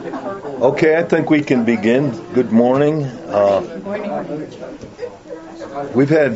Okay, I think we can begin. Good morning. We've had,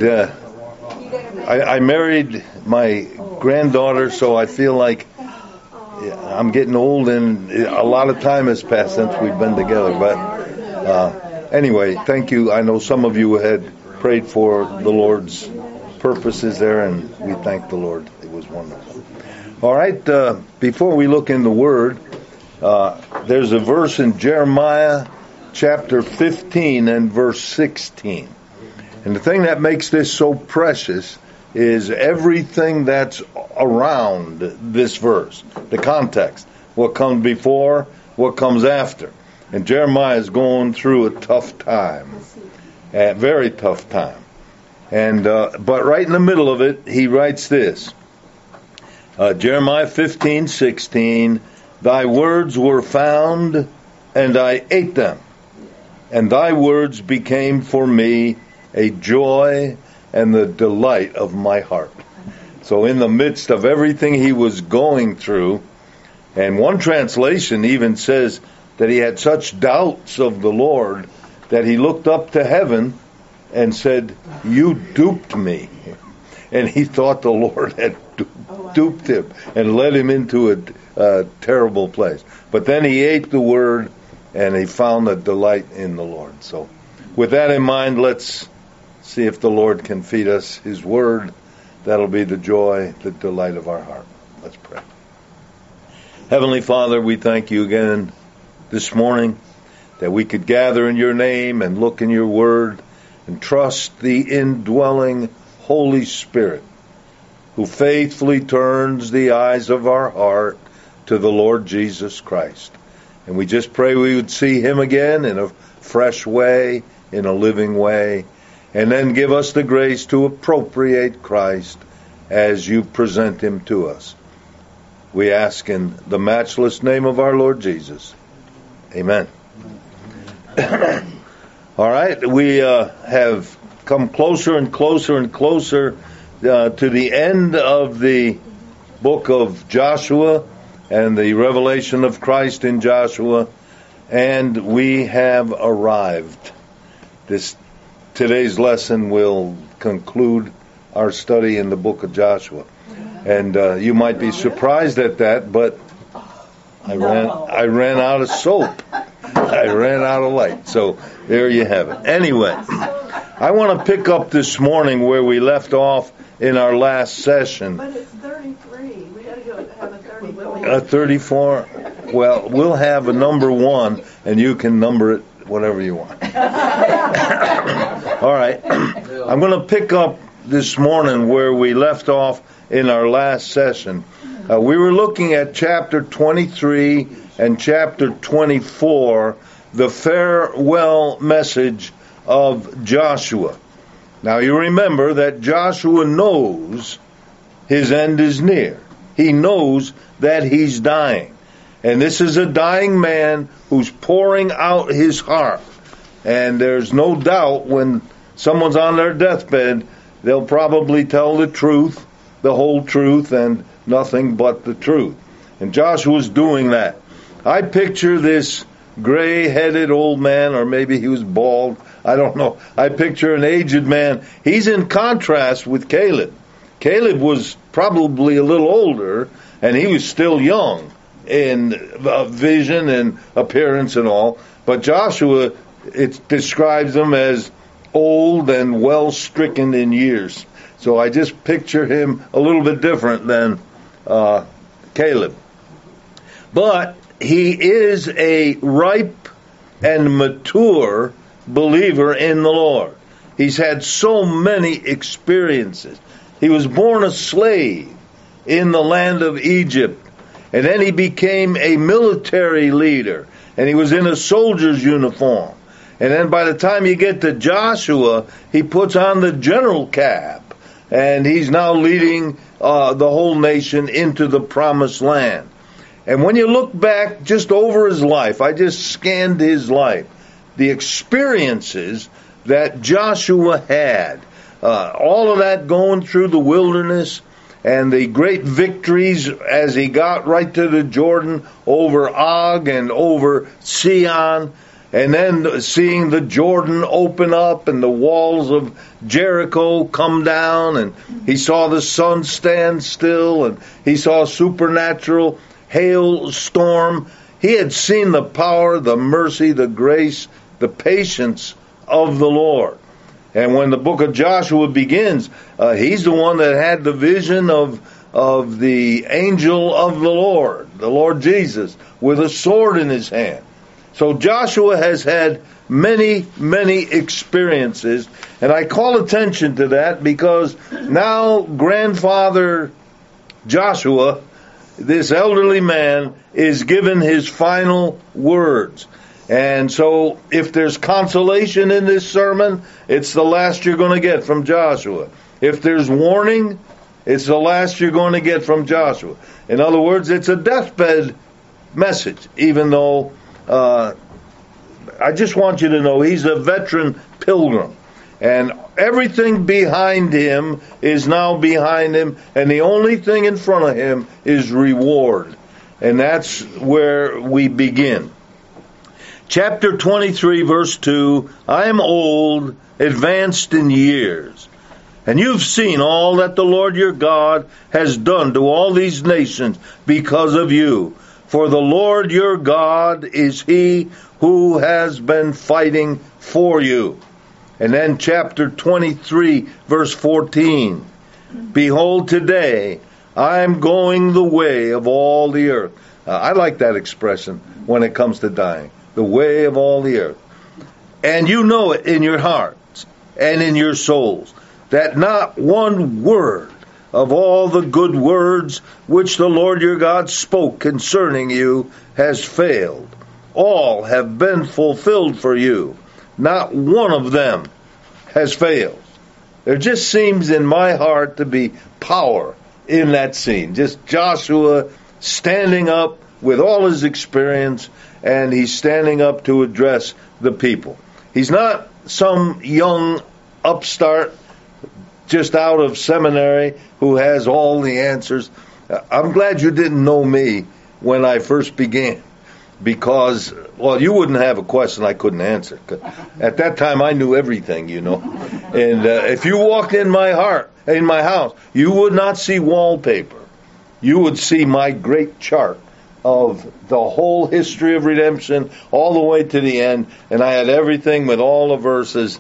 I married my granddaughter, so I feel like I'm getting old and a lot of time has passed since we've been together. But anyway, thank you. I know some of you had prayed for the Lord's purposes there, and we thank the Lord. It was wonderful. All right, before we look in the Word, there's a verse in Jeremiah chapter 15 and verse 16. And the thing that makes this so precious is everything that's around this verse, the context, what comes before, what comes after. And Jeremiah is going through a tough time, a very tough time. And but right in the middle of it, he writes this. Jeremiah 15:16, thy words were found, and I ate them, and thy words became for me a joy and the delight of my heart. So in the midst of everything he was going through, and one translation even says that he had such doubts of the Lord that he looked up to heaven and said, you duped me. And he thought the Lord had duped him and led him into a terrible place. But then he ate the word and he found a delight in the Lord. So with that in mind, let's see if the Lord can feed us his word. That'll be the joy, the delight of our heart. Let's pray. Heavenly Father, we thank you again this morning that we could gather in your name and look in your word and trust the indwelling Holy Spirit, who faithfully turns the eyes of our heart to the Lord Jesus Christ. And we just pray we would see him again in a fresh way, in a living way, and then give us the grace to appropriate Christ as you present him to us. We ask in the matchless name of our Lord Jesus. Amen. All right, we have come closer and closer and closer to the end of the book of Joshua and the revelation of Christ in Joshua, and we have arrived. Today's lesson will conclude our study in the book of Joshua. And you might be surprised at that, but I ran out of soap. I ran out of light. So there you have it. Anyway, I want to pick up this morning where we left off in our last session. But it's 33. We got to have a 34. A 34? Well, we'll have a number 1, and you can number it whatever you want. All right. I'm going to pick up this morning where we left off in our last session. We were looking at chapter 23 and chapter 24, the farewell message of Joshua. Now you remember that Joshua knows his end is near. He knows that he's dying. And this is a dying man who's pouring out his heart. And there's no doubt when someone's on their deathbed, they'll probably tell the truth, the whole truth, and nothing but the truth. And Joshua's doing that. I picture this gray-headed old man, or maybe he was bald, I don't know. I picture an aged man. He's in contrast with Caleb. Caleb was probably a little older, and he was still young in vision and appearance and all. But Joshua, it describes him as old and well-stricken in years. So I just picture him a little bit different than Caleb. But he is a ripe and mature believer in the Lord. He's had so many experiences. He was born a slave in the land of Egypt, and then he became a military leader, and he was in a soldier's uniform. And then by the time you get to Joshua, he puts on the general cap, and he's now leading the whole nation into the promised land. And when you look back just over his life, I just scanned his life, the experiences that Joshua had, all of that going through the wilderness, and the great victories as he got right to the Jordan over Og and over Sihon, and then seeing the Jordan open up and the walls of Jericho come down, and he saw the sun stand still, and he saw a supernatural hailstorm. He had seen the power, the mercy, the grace, the patience of the Lord. And when the book of Joshua begins, he's the one that had the vision of the angel of the Lord Jesus, with a sword in his hand. So Joshua has had many, many experiences, and I call attention to that because now grandfather Joshua, this elderly man, is given his final words. And so if there's consolation in this sermon, it's the last you're going to get from Joshua. If there's warning, it's the last you're going to get from Joshua. In other words, it's a deathbed message, even though I just want you to know he's a veteran pilgrim. And everything behind him is now behind him, and the only thing in front of him is reward. And that's where we begin. Chapter 23, verse 2, I am old, advanced in years, and you've seen all that the Lord your God has done to all these nations because of you. For the Lord your God is he who has been fighting for you. And then chapter 23, verse 14, behold, today I am going the way of all the earth. I like that expression when it comes to dying. The way of all the earth. And you know it in your hearts and in your souls, that not one word of all the good words which the Lord your God spoke concerning you has failed. All have been fulfilled for you. Not one of them has failed. There just seems in my heart to be power in that scene. Just Joshua standing up with all his experience, and he's standing up to address the people. He's not some young upstart just out of seminary who has all the answers. I'm glad you didn't know me when I first began, because, well, you wouldn't have a question I couldn't answer. At that time, I knew everything, you know. And if you walked in my house, you would not see wallpaper. You would see my great chart of the whole history of redemption all the way to the end, and I had everything with all the verses.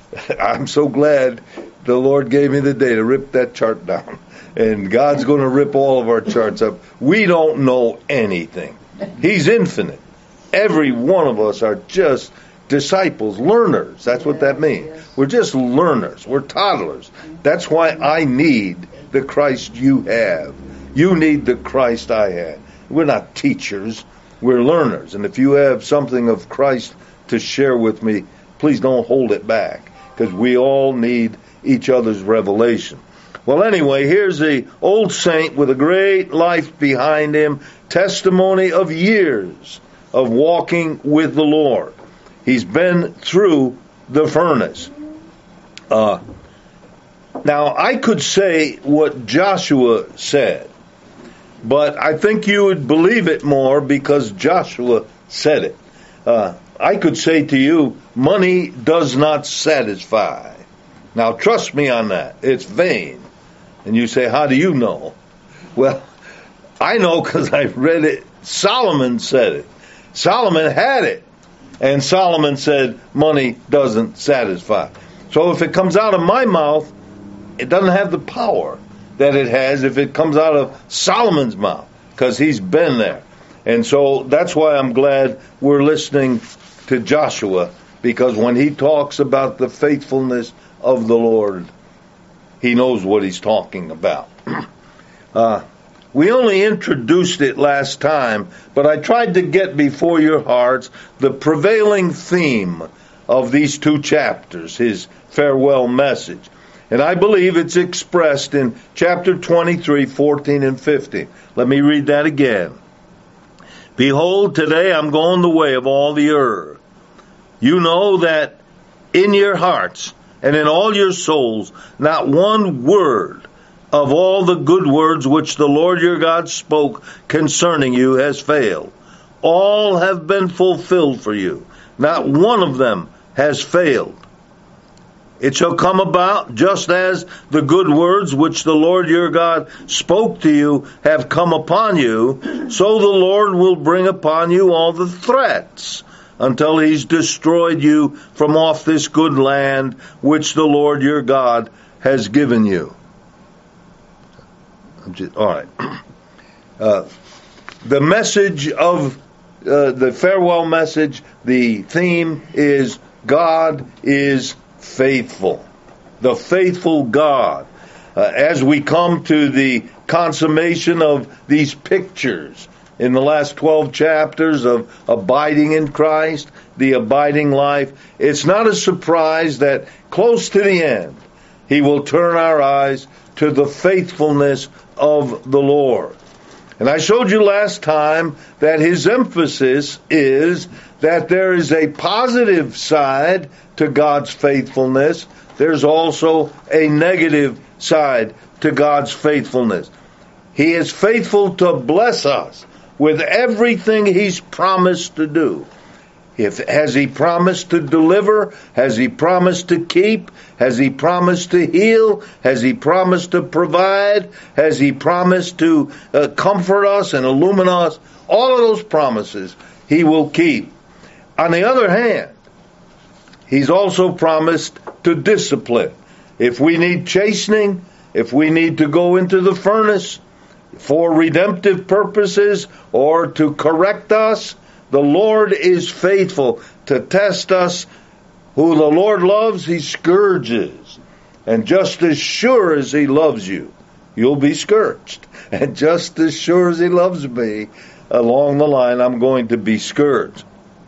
I'm so glad the Lord gave me the day to rip that chart down, and God's going to rip all of our charts up. We don't know anything. He's infinite. Every one of us are just disciples, learners. That's what that means. We're just learners. We're toddlers. That's why I need the Christ you have. You need the Christ I have. We're not teachers, we're learners. And if you have something of Christ to share with me, please don't hold it back, because we all need each other's revelation. Well, anyway, here's the old saint with a great life behind him, testimony of years of walking with the Lord. He's been through the furnace. Now, I could say what Joshua said, but I think you would believe it more because Joshua said it. I could say to you, money does not satisfy. Now, trust me on that. It's vain. And you say, how do you know? Well, I know because I read it. Solomon said it. Solomon had it. And Solomon said, money doesn't satisfy. So if it comes out of my mouth, it doesn't have the power that it has if it comes out of Solomon's mouth, because he's been there. And so that's why I'm glad we're listening to Joshua, because when he talks about the faithfulness of the Lord, he knows what he's talking about. We only introduced it last time, but I tried to get before your hearts the prevailing theme of these two chapters, his farewell message. And I believe it's expressed in chapter 23, 14 and 15. Let me read that again. Behold, today I'm going the way of all the earth. You know that in your hearts and in all your souls, not one word of all the good words which the Lord your God spoke concerning you has failed. All have been fulfilled for you. Not one of them has failed. It shall come about just as the good words which the Lord your God spoke to you have come upon you, so the Lord will bring upon you all the threats until he's destroyed you from off this good land which the Lord your God has given you. All right. The message of the farewell message, the theme is God is faithful. The faithful God. As we come to the consummation of these pictures in the last 12 chapters of abiding in Christ, the abiding life, it's not a surprise that close to the end, he will turn our eyes to the faithfulness of the Lord. And I showed you last time that his emphasis is that there is a positive side to God's faithfulness. There's also a negative side to God's faithfulness. He is faithful to bless us with everything he's promised to do. Has he promised to deliver? Has he promised to keep? Has he promised to heal? Has he promised to provide? Has he promised to comfort us and illumine us? All of those promises he will keep. On the other hand, he's also promised to discipline. If we need chastening, if we need to go into the furnace for redemptive purposes or to correct us, the Lord is faithful to test us. Who the Lord loves, he scourges. And just as sure as he loves you, you'll be scourged. And just as sure as he loves me, along the line, I'm going to be scourged.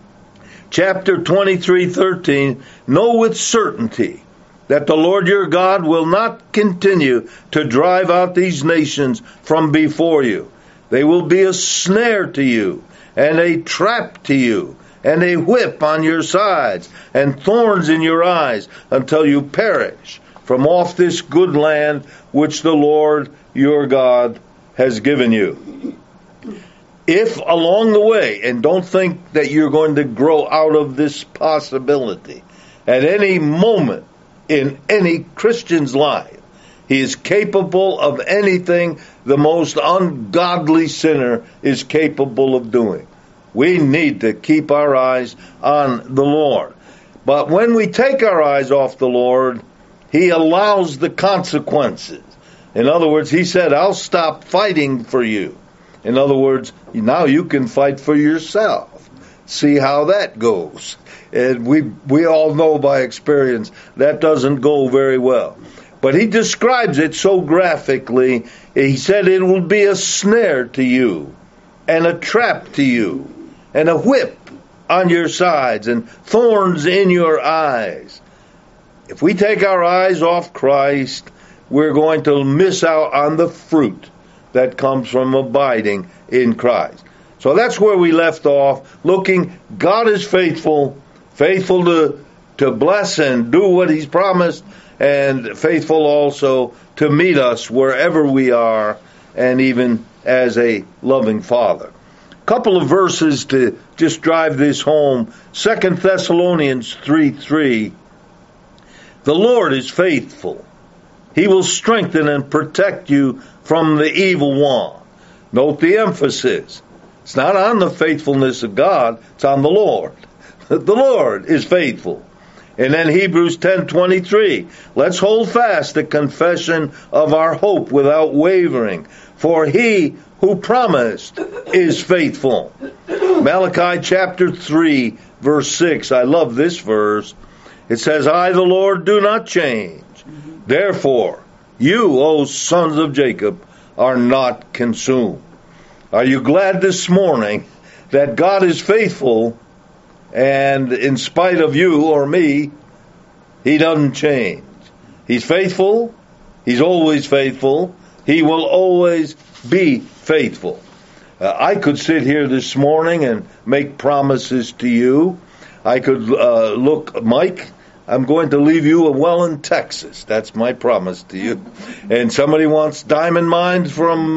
Chapter 23:13, know with certainty that the Lord your God will not continue to drive out these nations from before you. They will be a snare to you, and a trap to you, and a whip on your sides, and thorns in your eyes, until you perish from off this good land which the Lord your God has given you. If along the way, and don't think that you're going to grow out of this possibility, at any moment in any Christian's life, he is capable of anything the most ungodly sinner is capable of doing. We need to keep our eyes on the Lord. But when we take our eyes off the Lord, he allows the consequences. In other words, he said, I'll stop fighting for you. In other words, now you can fight for yourself. See how that goes. And we all know by experience that doesn't go very well. But he describes it so graphically. He said it will be a snare to you, and a trap to you, and a whip on your sides, and thorns in your eyes. If we take our eyes off Christ, we're going to miss out on the fruit that comes from abiding in Christ. So that's where we left off, looking, God is faithful, faithful to bless and do what he's promised, and faithful also to meet us wherever we are, and even as a loving Father. A couple of verses to just drive this home. 2 Thessalonians 3:3. The Lord is faithful. He will strengthen and protect you from the evil one. Note the emphasis. It's not on the faithfulness of God, it's on the Lord. The Lord is faithful. And then Hebrews 10:23. Let's hold fast the confession of our hope without wavering, for he who promised is faithful. Malachi chapter 3, verse 6. I love this verse. It says, I, the Lord, do not change. Therefore, you, O sons of Jacob, are not consumed. Are you glad this morning that God is faithful, and in spite of you or me, he doesn't change? He's faithful. He's always faithful. He will always be faithful. I could sit here this morning and make promises to you. I could look Mike I'm going to leave you well in Texas. That's my promise to you. And somebody wants diamond mines from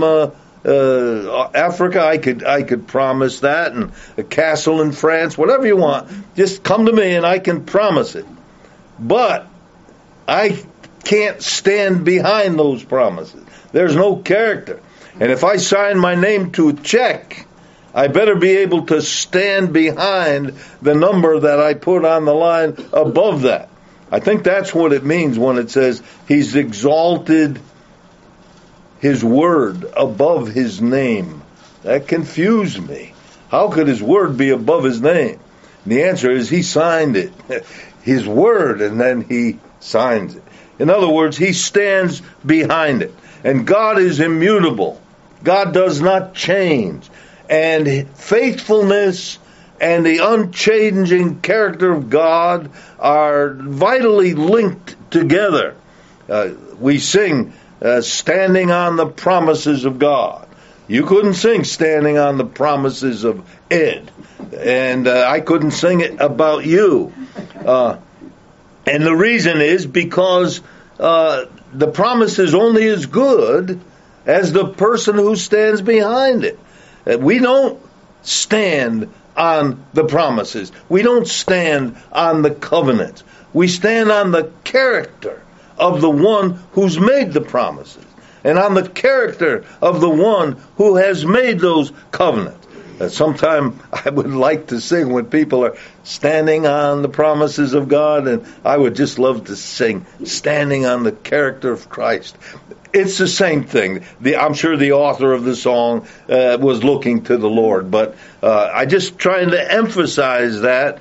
Africa, I could promise that, and a castle in France, whatever you want. Just come to me and I can promise it. But I can't stand behind those promises. There's no character. And if I sign my name to a check, I better be able to stand behind the number that I put on the line above that. I think that's what it means when it says he's exalted his word above his name. That confused me. How could his word be above his name? And the answer is he signed it. His word, and then he signs it. In other words, he stands behind it. And God is immutable. God does not change. And faithfulness and the unchanging character of God are vitally linked together. We sing standing on the promises of God. You couldn't sing standing on the promises of Ed. And I couldn't sing it about you. And the reason is because the promise is only as good as the person who stands behind it. We don't stand on the promises. We don't stand on the covenants. We stand on the character of the one who's made the promises and on the character of the one who has made those covenants. Sometime I would like to sing when people are standing on the promises of God, and I would just love to sing standing on the character of Christ. It's the same thing. I'm sure the author of the song was looking to the Lord, but I just trying to emphasize that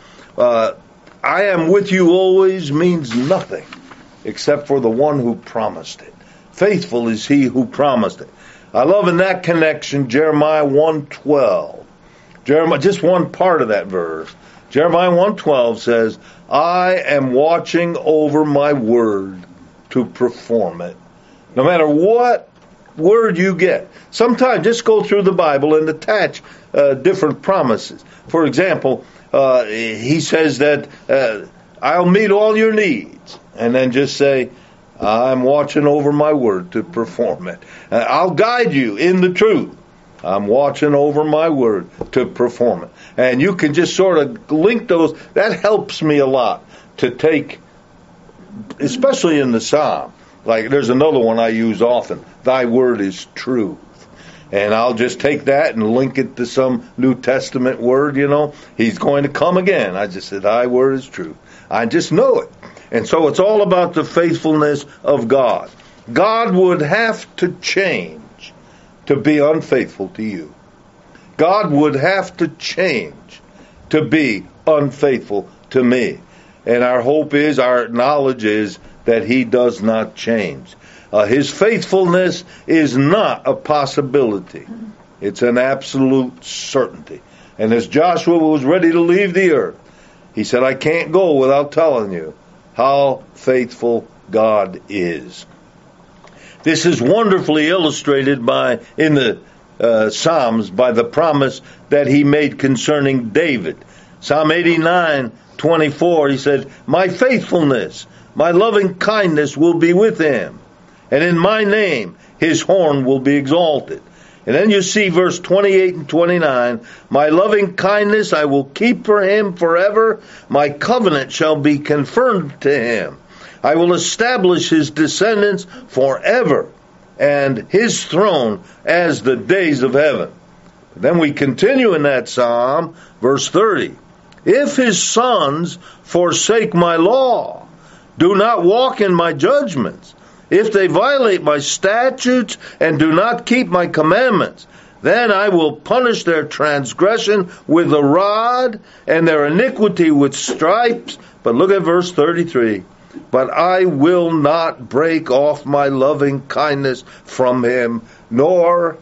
I am with you always means nothing except for the one who promised it. Faithful is he who promised it. I love in that connection Jeremiah 1:12. Jeremiah, just one part of that verse. Jeremiah 1:12 says, I am watching over my word to perform it. No matter what word you get. Sometimes just go through the Bible and attach different promises. For example, he says that I'll meet all your needs. And then just say, I'm watching over my word to perform it. I'll guide you in the truth. I'm watching over my word to perform it. And you can just sort of link those. That helps me a lot to take, especially in the Psalm. Like there's another one I use often. Thy word is truth. And I'll just take that and link it to some New Testament word, He's going to come again. I just said, thy word is truth. I just know it. And so it's all about the faithfulness of God. God would have to change to be unfaithful to you. God would have to change to be unfaithful to me. And our hope is, our knowledge is that he does not change. His faithfulness is not a possibility. It's an absolute certainty. And as Joshua was ready to leave the earth, he said, I can't go without telling you how faithful God is. This is wonderfully illustrated in the Psalms by the promise that he made concerning David. Psalm 89:24, he said, my faithfulness, my loving kindness will be with him, and in my name his horn will be exalted. And then you see verse 28 and 29, my loving kindness I will keep for him forever, my covenant shall be confirmed to him. I will establish his descendants forever, and his throne as the days of heaven. Then we continue in that psalm, verse 30. If his sons forsake my law, do not walk in my judgments, if they violate my statutes and do not keep my commandments, then I will punish their transgression with a rod and their iniquity with stripes. But look at verse 33. But I will not break off my loving kindness from him, nor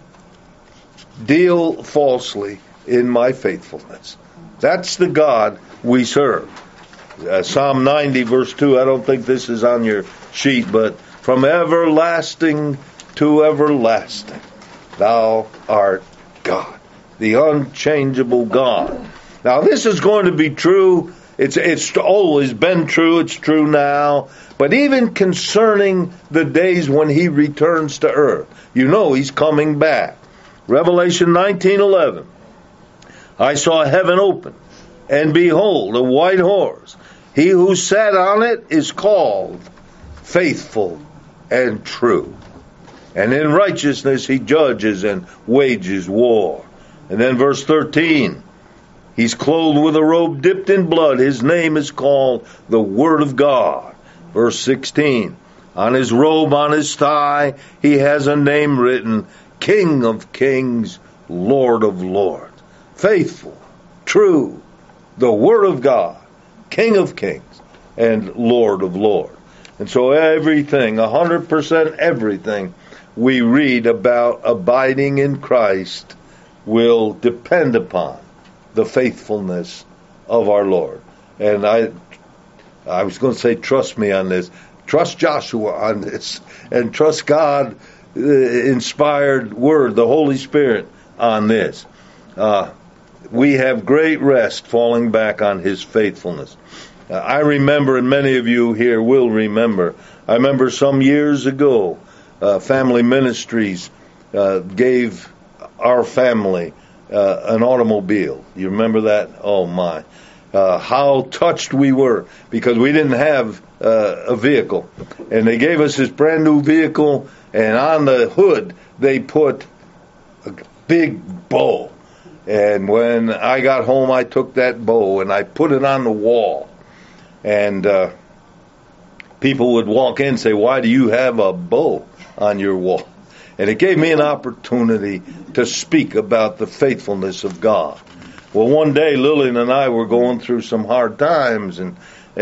deal falsely in my faithfulness. That's the God we serve. Psalm 90, verse 2, I don't think this is on your sheet, but from everlasting to everlasting, thou art God, the unchangeable God. Now, this is going to be true It's always been true. It's true now. But even concerning the days when he returns to earth, you know he's coming back. Revelation 19:11. I saw heaven open, and behold, a white horse. He who sat on it is called Faithful and True. And in righteousness he judges and wages war. And then verse 13. He's clothed with a robe dipped in blood. His name is called the Word of God. Verse 16. On his robe, on his thigh, he has a name written, King of Kings, Lord of Lords. Faithful, true, the Word of God, King of Kings, and Lord of Lords. And so everything, 100% everything we read about abiding in Christ will depend upon the faithfulness of our Lord. And I was going to say, trust me on this. Trust Joshua on this. And trust God inspired word, the Holy Spirit, on this. We have great rest falling back on his faithfulness. I remember, and many of you here will remember, I remember some years ago, Family Ministries gave our family an automobile. You remember that? Oh my. How touched we were, because we didn't have a vehicle. And they gave us this brand new vehicle, and on the hood they put a big bow. And when I got home, I took that bow and I put it on the wall. And people would walk in and say, why do you have a bow on your wall? And it gave me an opportunity to speak about the faithfulness of God. Well, one day Lillian and I were going through some hard times, and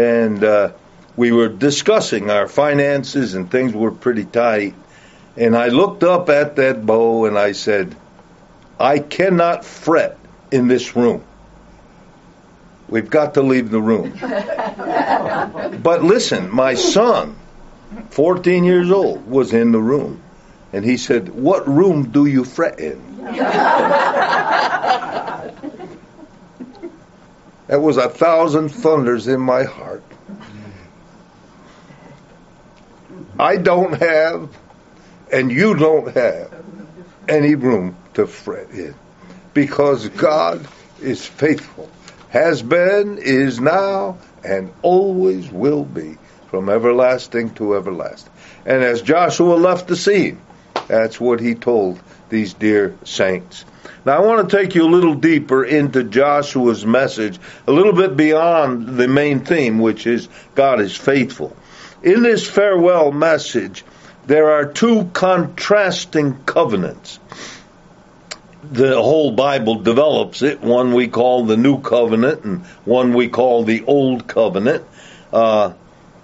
we were discussing our finances, and things were pretty tight. And I looked up at that bow and I said, I cannot fret in this room. We've got to leave the room. But listen, my son, 14 years old, was in the room. And he said, what room do you fret in? That was 1,000 thunders in my heart. I don't have, and you don't have, any room to fret in. Because God is faithful. Has been, is now, and always will be, from everlasting to everlasting. And as Joshua left the scene, that's what he told these dear saints. Now I want to take you a little deeper into Joshua's message, a little bit beyond the main theme, which is God is faithful. In this farewell message, there are two contrasting covenants. The whole Bible develops it. One we call the New Covenant, and one we call the Old Covenant. Let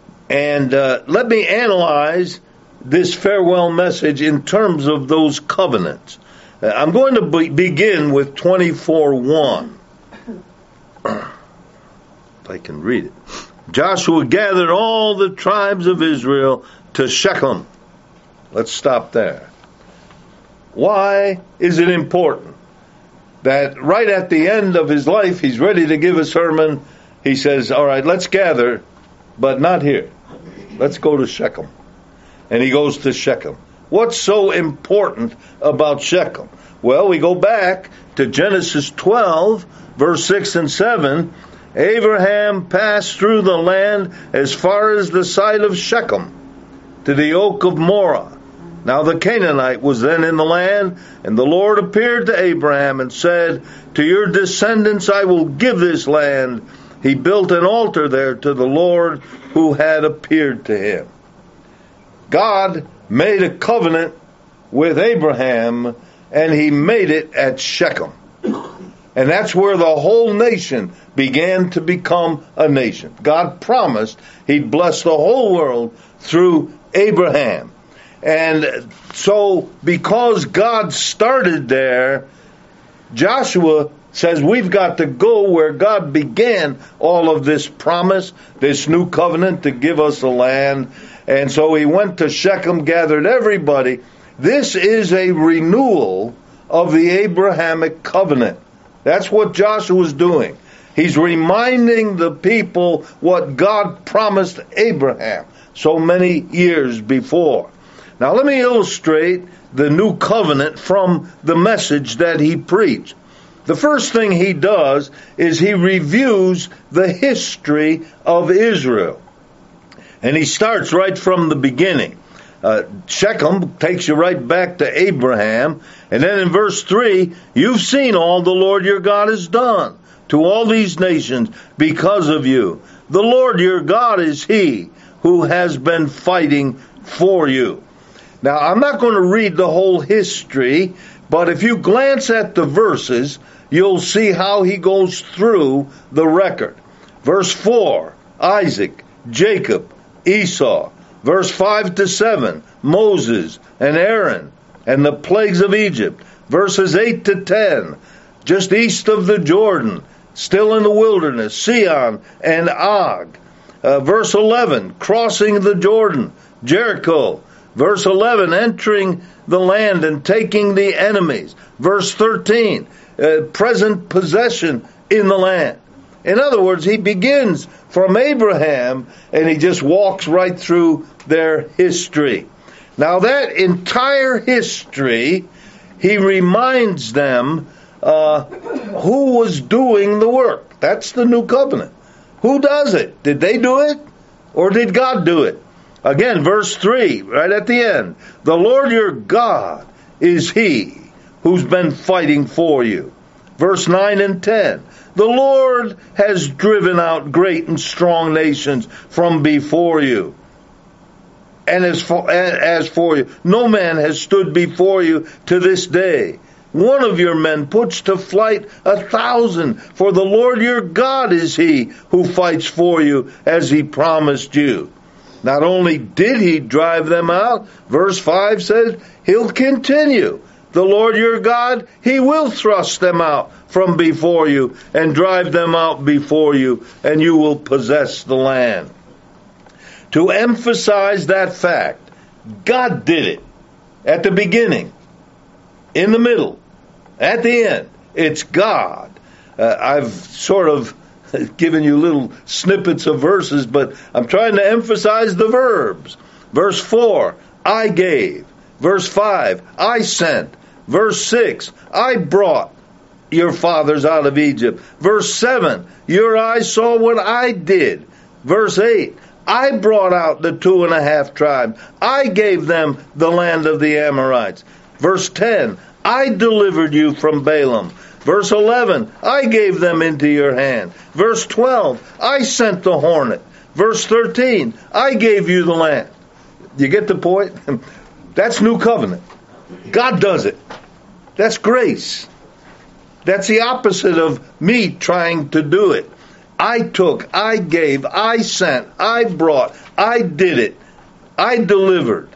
me analyze this farewell message in terms of those covenants. I'm going to begin with 24:1. If I can read it. Joshua gathered all the tribes of Israel to Shechem. Let's stop there. Why is it important that right at the end of his life, he's ready to give a sermon, he says, all right, let's gather, but not here. Let's go to Shechem. And he goes to Shechem. What's so important about Shechem? Well, we go back to Genesis 12, verse 6 and 7. Abraham passed through the land as far as the site of Shechem, to the oak of Moreh. Now the Canaanite was then in the land, and the Lord appeared to Abraham and said, to your descendants I will give this land. He built an altar there to the Lord who had appeared to him. God made a covenant with Abraham, and he made it at Shechem. And that's where the whole nation began to become a nation. God promised he'd bless the whole world through Abraham. And so, because God started there, Joshua says we've got to go where God began all of this promise, this new covenant to give us the land. And so he went to Shechem, gathered everybody. This is a renewal of the Abrahamic covenant. That's what Joshua was doing. He's reminding the people what God promised Abraham so many years before. Now let me illustrate the new covenant from the message that he preached. The first thing he does is he reviews the history of Israel. And he starts right from the beginning. Shechem takes you right back to Abraham. And then in verse 3, you've seen all the Lord your God has done to all these nations because of you. The Lord your God is he who has been fighting for you. Now, I'm not going to read the whole history, but if you glance at the verses, you'll see how he goes through the record. Verse 4, Isaac, Jacob, Esau. Verse 5 to 7, Moses and Aaron and the plagues of Egypt. Verses 8 to 10, just east of the Jordan, still in the wilderness, Sihon and Og. Verse 11, crossing the Jordan, Jericho. Verse 11, entering the land and taking the enemies. Verse 13, present possession in the land. In other words, he begins from Abraham and he just walks right through their history. Now that entire history, he reminds them who was doing the work. That's the new covenant. Who does it? Did they do it? Or did God do it? Again, verse 3, right at the end. The Lord your God is he who's been fighting for you. Verse 9 and 10. The Lord has driven out great and strong nations from before you. And as for you, no man has stood before you to this day. One of your men puts to flight 1,000, for the Lord your God is he who fights for you as he promised you. Not only did he drive them out, verse 5 says, he'll continue. The Lord your God, he will thrust them out from before you and drive them out before you, and you will possess the land. To emphasize that fact, God did it at the beginning, in the middle, at the end. It's God. I've sort of given you little snippets of verses, but I'm trying to emphasize the verbs. Verse 4, I gave. Verse 5, I sent. Verse 6, I brought your fathers out of Egypt. Verse 7, your eyes saw what I did. Verse 8, I brought out the 2.5 tribes. I gave them the land of the Amorites. Verse 10, I delivered you from Balaam. Verse 11, I gave them into your hand. Verse 12, I sent the hornet. Verse 13, I gave you the land. You get the point? That's new covenant. God does it. That's grace. That's the opposite of me trying to do it. I took, I gave, I sent, I brought, I did it. I delivered.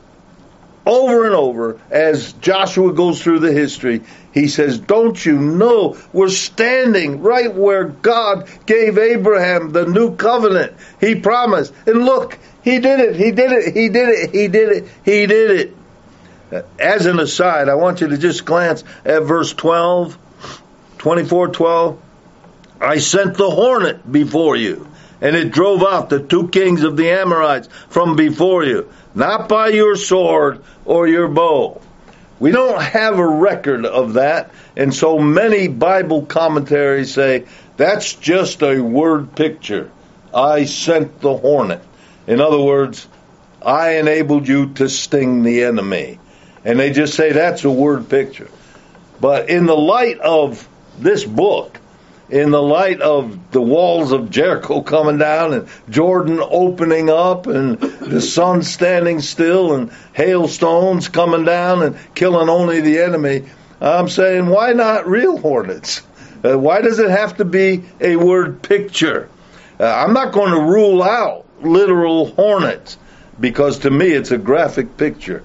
Over and over, as Joshua goes through the history, he says, don't you know we're standing right where God gave Abraham the new covenant? He promised. And look, he did it, he did it, he did it, he did it, he did it. As an aside, I want you to just glance at verse 12, 24:12. I sent the hornet before you, and it drove out the 2 kings of the Amorites from before you, not by your sword or your bow. We don't have a record of that, and so many Bible commentaries say that's just a word picture. I sent the hornet. In other words, I enabled you to sting the enemy. And they just say that's a word picture. But in the light of this book, in the light of the walls of Jericho coming down and Jordan opening up and the sun standing still and hailstones coming down and killing only the enemy, I'm saying, why not real hornets? Why does it have to be a word picture? I'm not going to rule out literal hornets, because to me it's a graphic picture.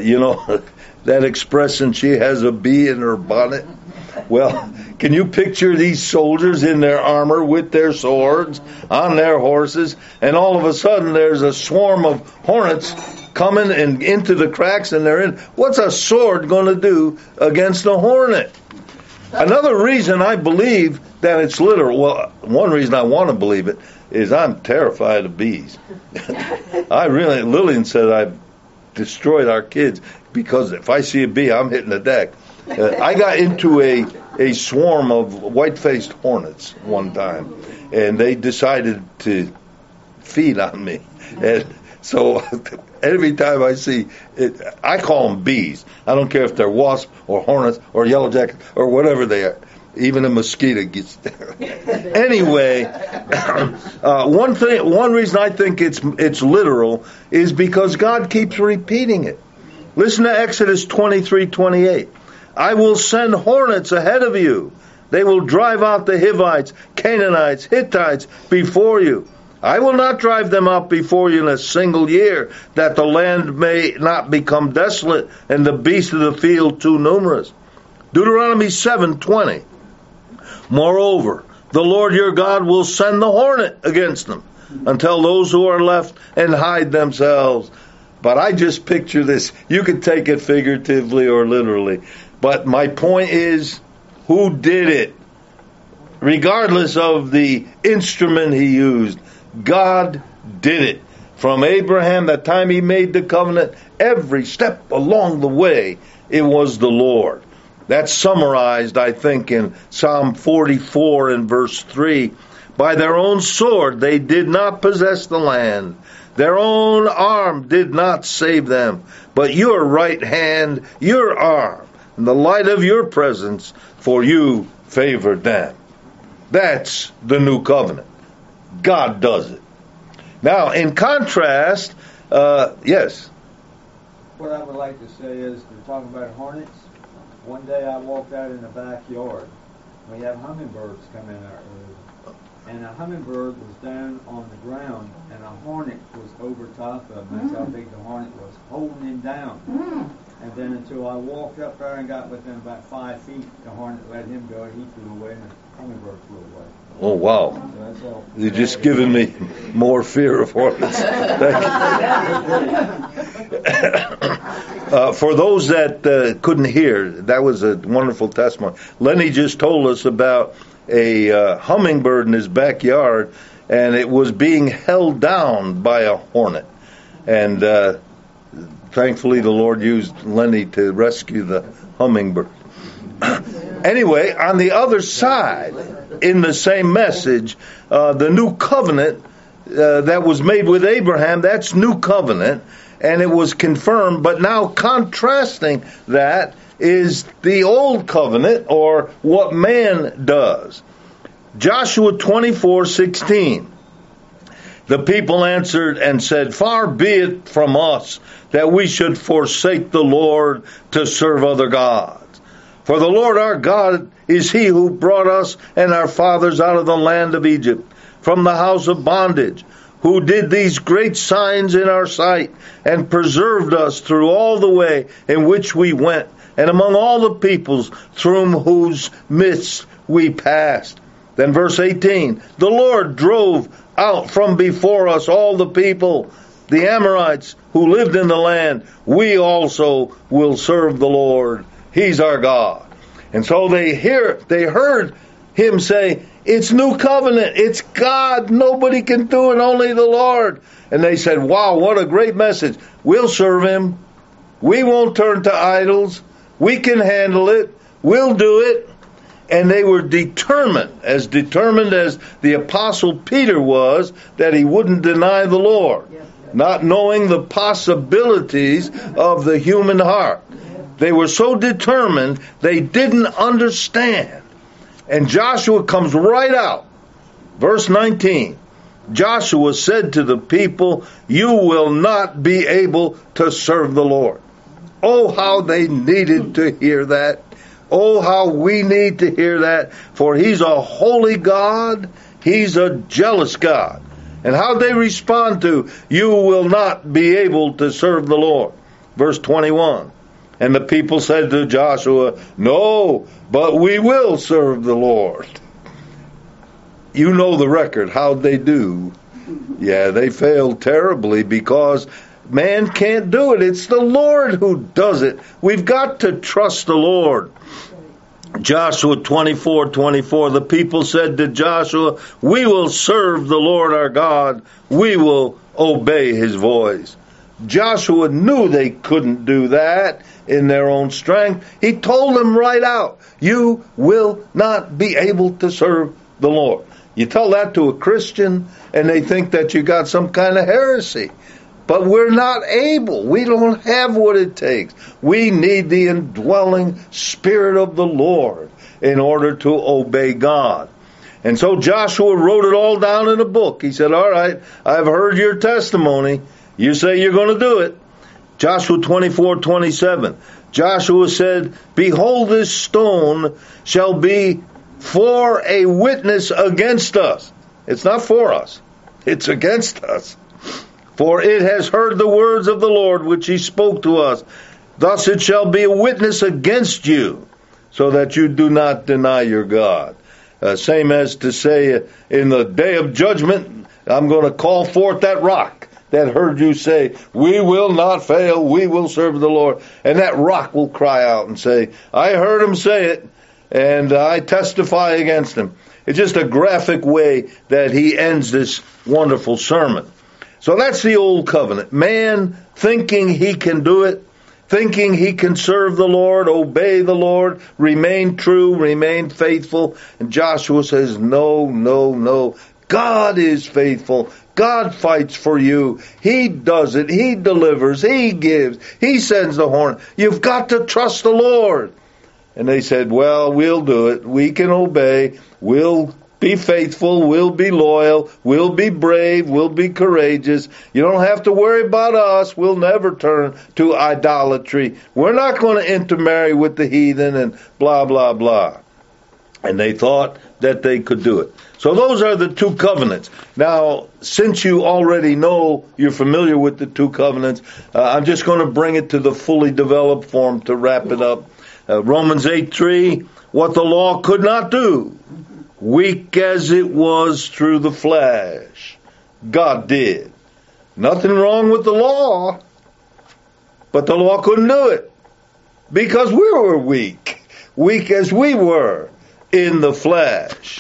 That expression, she has a bee in her bonnet. Well, can you picture these soldiers in their armor with their swords on their horses, and all of a sudden there's a swarm of hornets coming and into the cracks and they're in. What's a sword going to do against a hornet? Another reason I believe that it's literal. Well, one reason I want to believe it is I'm terrified of bees. Lillian said I've destroyed our kids because if I see a bee, I'm hitting the deck. I got into a swarm of white-faced hornets one time, and they decided to feed on me. And so every time I see it, I call them bees. I don't care if they're wasps or hornets or yellow jackets or whatever they are. Even a mosquito gets there. Anyway, one reason I think it's literal is because God keeps repeating it. Listen to Exodus 23:28. I will send hornets ahead of you. They will drive out the Hivites, Canaanites, Hittites before you. I will not drive them out before you in a single year, that the land may not become desolate and the beasts of the field too numerous. Deuteronomy 7:20. Moreover, the Lord your God will send the hornet against them until those who are left and hide themselves. But I just picture this. You could take it figuratively or literally. But my point is, who did it? Regardless of the instrument he used, God did it. From Abraham, that time he made the covenant, every step along the way, it was the Lord. That's summarized, I think, in Psalm 44 and verse 3. By their own sword they did not possess the land. Their own arm did not save them. But your right hand, your arm, and the light of your presence, for you favored them. That's the new covenant. God does it. Now, in contrast, yes? What I would like to say is, we're talking about hornets. One day I walked out in the backyard. We have hummingbirds come in our area. And a hummingbird was down on the ground, and a hornet was over top of him. That's how big the hornet was, holding him down. And then until I walked up there and got within about 5 feet, the hornet let him go, and he flew away, and the hummingbird flew away. Oh, wow. So that's all. You're just giving me more fear of hornets. For those that couldn't hear, that was a wonderful testimony. Lenny just told us about a hummingbird in his backyard, and it was being held down by a hornet. And thankfully the Lord used Lenny to rescue the hummingbird. Anyway, on the other side, in the same message, the new covenant that was made with Abraham, that's new covenant, and it was confirmed. But now contrasting that is the old covenant, or what man does. Joshua 24:16. The people answered and said, far be it from us that we should forsake the Lord to serve other gods. For the Lord our God is he who brought us and our fathers out of the land of Egypt, from the house of bondage, who did these great signs in our sight, and preserved us through all the way in which we went, and among all the peoples through whose midst we passed. Then verse 18, the Lord drove out from before us all the people, the Amorites who lived in the land. We also will serve the Lord. He's our God. And so they heard him say, it's new covenant. It's God. Nobody can do it, only the Lord. And they said, wow, what a great message. We'll serve him. We won't turn to idols. We can handle it. We'll do it. And they were determined as the Apostle Peter was, that he wouldn't deny the Lord, not knowing the possibilities of the human heart. They were so determined, they didn't understand. And Joshua comes right out. Verse 19, Joshua said to the people, you will not be able to serve the Lord. Oh, how they needed to hear that. Oh, how we need to hear that, for he's a holy God. He's a jealous God. And how they respond to, you will not be able to serve the Lord. Verse 21, and the people said to Joshua, no, but we will serve the Lord. You know the record, how'd they do? Yeah, they failed terribly because man can't do it. It's the Lord who does it. We've got to trust the Lord. Joshua 24:24, the people said to Joshua, we will serve the Lord our God. We will obey his voice. Joshua knew they couldn't do that in their own strength. He told them right out, you will not be able to serve the Lord. You tell that to a Christian and they think that you got some kind of heresy. But we're not able. We don't have what it takes. We need the indwelling Spirit of the Lord in order to obey God. And so Joshua wrote it all down in a book. He said, all right, I've heard your testimony. You say you're going to do it. Joshua 24:27. Joshua said, behold, this stone shall be for a witness against us. It's not for us. It's against us. For it has heard the words of the Lord which he spoke to us. Thus it shall be a witness against you, so that you do not deny your God. Same as to say, in the day of judgment, I'm going to call forth that rock that heard you say, we will not fail, we will serve the Lord. And that rock will cry out and say, I heard him say it, and I testify against him. It's just a graphic way that he ends this wonderful sermon. So that's the old covenant. Man thinking he can do it, thinking he can serve the Lord, obey the Lord, remain true, remain faithful. And Joshua says, no, no, no. God is faithful. God fights for you. He does it. He delivers. He gives. He sends the horn. You've got to trust the Lord. And they said, well, we'll do it. We can obey. We'll be faithful, we'll be loyal, we'll be brave, we'll be courageous. You don't have to worry about us. We'll never turn to idolatry. We're not going to intermarry with the heathen and blah, blah, blah. And they thought that they could do it. So those are the two covenants. Now, since you already know, you're familiar with the two covenants, I'm just going to bring it to the fully developed form to wrap it up. Romans 8:3, what the law could not do, weak as it was through the flesh, God did. Nothing wrong with the law, but the law couldn't do it because we were weak as we were in the flesh.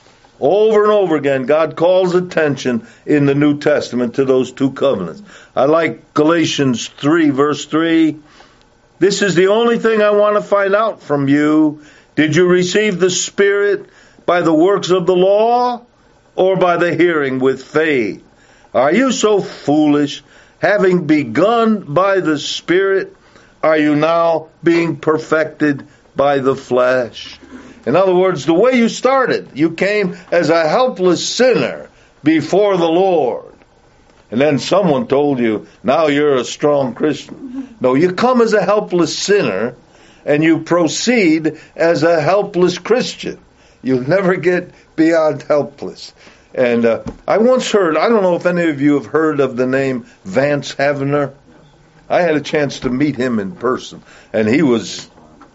Over and over again, God calls attention in the New Testament to those two covenants. I like Galatians 3, verse 3. This is the only thing I want to find out from you. Did you receive the Spirit by the works of the law or by the hearing with faith? Are you so foolish? Having begun by the Spirit, are you now being perfected by the flesh? In other words, the way you started, you came as a helpless sinner before the Lord. And then someone told you, now you're a strong Christian. No, you come as a helpless sinner and you proceed as a helpless Christian. You'll never get beyond helpless. And I once heard, I don't know if any of you have heard of the name Vance Havner. I had a chance to meet him in person, and he was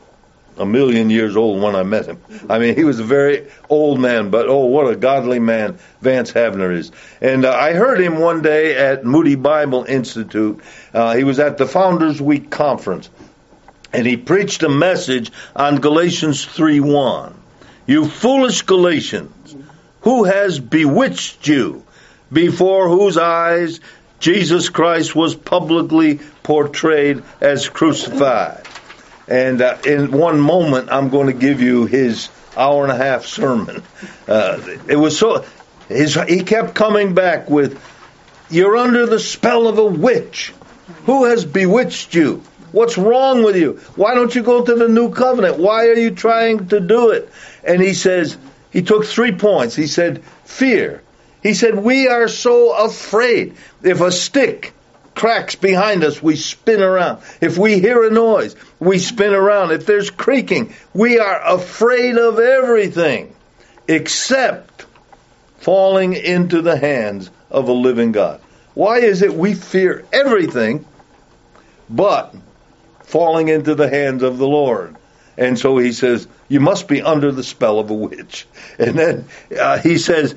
a million years old when I met him. I mean, he was a very old man, but oh, what a godly man Vance Havner is. And I heard him one day at Moody Bible Institute. He was at the Founders Week conference, and he preached a message on Galatians 3:1. You foolish Galatians, who has bewitched you, before whose eyes Jesus Christ was publicly portrayed as crucified? And in one moment, I'm going to give you his hour-and-a-half sermon. It was so, he kept coming back with, you're under the spell of a witch. Who has bewitched you? What's wrong with you? Why don't you go to the new covenant? Why are you trying to do it? And he says, he took 3 points. He said, fear. He said, we are so afraid. If a stick cracks behind us, we spin around. If we hear a noise, we spin around. If there's creaking, we are afraid of everything except falling into the hands of a living God. Why is it we fear everything but falling into the hands of the Lord? And so he says, you must be under the spell of a witch. And then he says,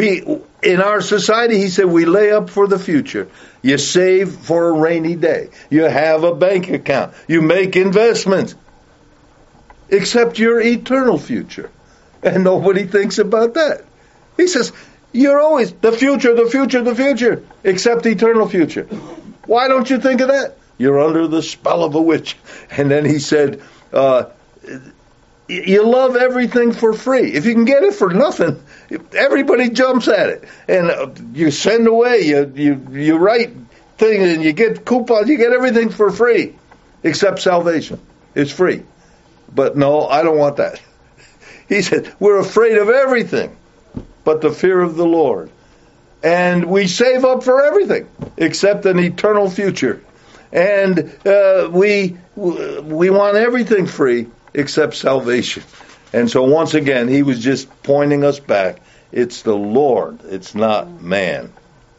in our society, he said, we lay up for the future. You save for a rainy day. You have a bank account. You make investments. except your eternal future. And nobody thinks about that. He says, you're always the future, except eternal future. Why don't you think of that? You're under the spell of a witch. And then he said, you love everything for free. If you can get it for nothing, everybody jumps at it. And you send away, you write things, and you get coupons, you get everything for free, except salvation. It's free. But no, I don't want that. He said, we're afraid of everything but the fear of the Lord. And we save up for everything except an eternal future. And we want everything free except salvation. And so once again, he was just pointing us back. It's the Lord. It's not man.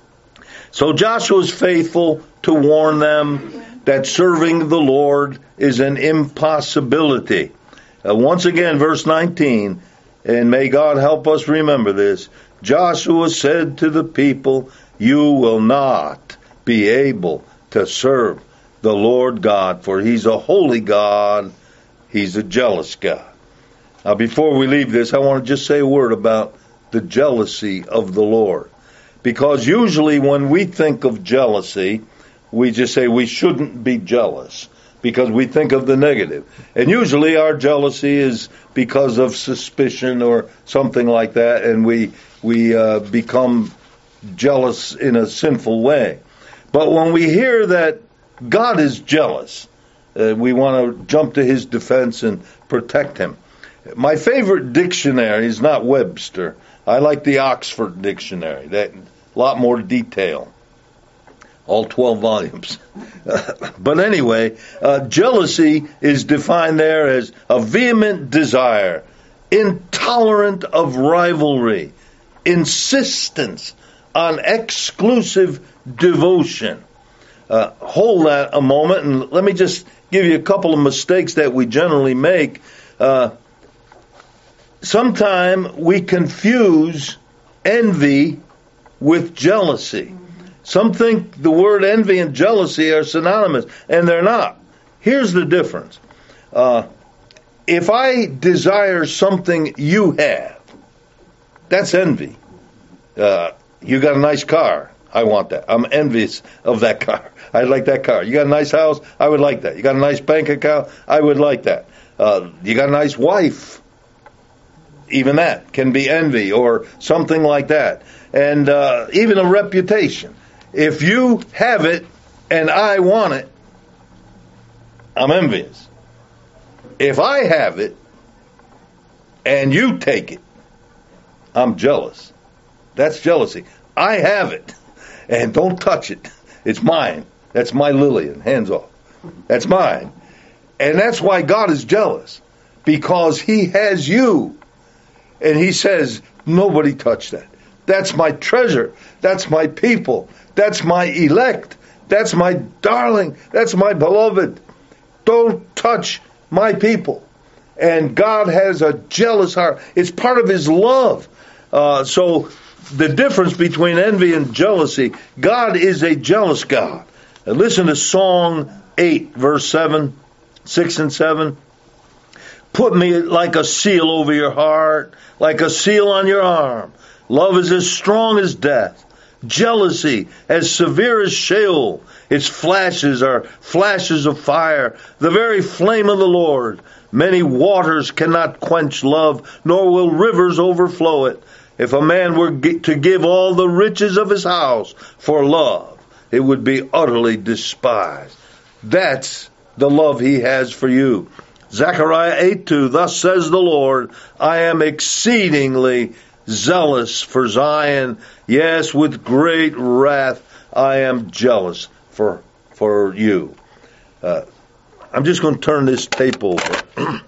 So Joshua is faithful to warn them that serving the Lord is an impossibility. Once again, verse 19, and may God help us remember this. Joshua said to the people, you will not be able to serve the Lord God, for he's a holy God. He's a jealous God. Now, before we leave this, I want to just say a word about the jealousy of the Lord. Because usually when we think of jealousy, we just say we shouldn't be jealous because we think of the negative. And usually our jealousy is because of suspicion or something like that, and we become jealous in a sinful way. But when we hear that God is jealous, we want to jump to his defense and protect him. My favorite dictionary is not Webster. I like the Oxford Dictionary. That a lot more detail. All 12 volumes. But anyway, jealousy is defined there as a vehement desire, intolerant of rivalry, insistence on exclusive devotion. Hold that a moment, and let me just give you a couple of mistakes that we generally make. Sometimes we confuse envy with jealousy. Some think the word envy and jealousy are synonymous, and they're not. Here's the difference. If I desire something you have, that's envy. You got a nice car. I want that. I'm envious of that car. I like that car. You got a nice house? I would like that. You got a nice bank account? I would like that. You got a nice wife? Even that can be envy or something like that. And even a reputation. If you have it and I want it, I'm envious. If I have it and you take it, I'm jealous. That's jealousy. I have it and don't touch it. It's mine. That's my Lillian. Hands off. That's mine. And that's why God is jealous. Because he has you. And he says, nobody touch that. That's my treasure. That's my people. That's my elect. That's my darling. That's my beloved. Don't touch my people. And God has a jealous heart. It's part of his love. So the difference between envy and jealousy, God is a jealous God. Now listen to Song 8, verse 6 and 7. Put me like a seal over your heart, like a seal on your arm. Love is as strong as death. Jealousy as severe as Sheol. Its flashes are flashes of fire, the very flame of the Lord. Many waters cannot quench love, nor will rivers overflow it. If a man were to give all the riches of his house for love, it would be utterly despised. That's the love he has for you. Zechariah 8:2, thus says the Lord, I am exceedingly zealous for Zion. Yes, with great wrath I am jealous for you. I'm just going to turn this tape over.